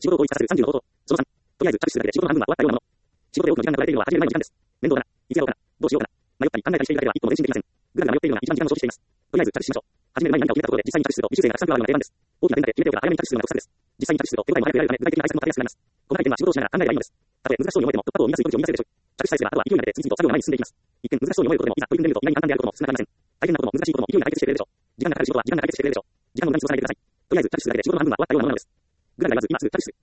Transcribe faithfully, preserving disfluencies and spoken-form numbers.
仕事を効率化するさんじゅうの方法。そのさん、とりあえず着手するだけで仕事の半分は終わったようなもの。仕事で多くの時間が取られているのは始める前の時間です。面倒だな。いつやろうかな。どうしようかな。迷ったり考えたりしているだけでは一歩も前進できません。ぐらぐら迷っているのが一番時間を消費しています。とりあえず着手しましょう。始める前に何かを決めたところで実際に着手すると未修正がたくさん加わるのが定番です。大きな連打で決めておけば早めに着手するのがコツです。実際に着手すると手応えも早く得られるため具体的な対策も立てやすくなります。この体験は仕事をしながら考えればいいのです。たとえ難しそうに思えても突破口を見出す糸口を見出せるでしょう。着手さえすればあとは勢いになって次々と作業が前に進んでいきます。一見難しそうに思えることでもいざ取り組んでみると意外に簡単であることも少なくありません。大変なことも難しいことも勢いで解決してくれるでしょう。時間がかかる仕事は時間が解決してくれるでしょう。時間の無駄に過ごさないでください。とりあえず着手するだけで仕事の半分は終わったようなものです。ぐらぐら言わず今すぐ着手する。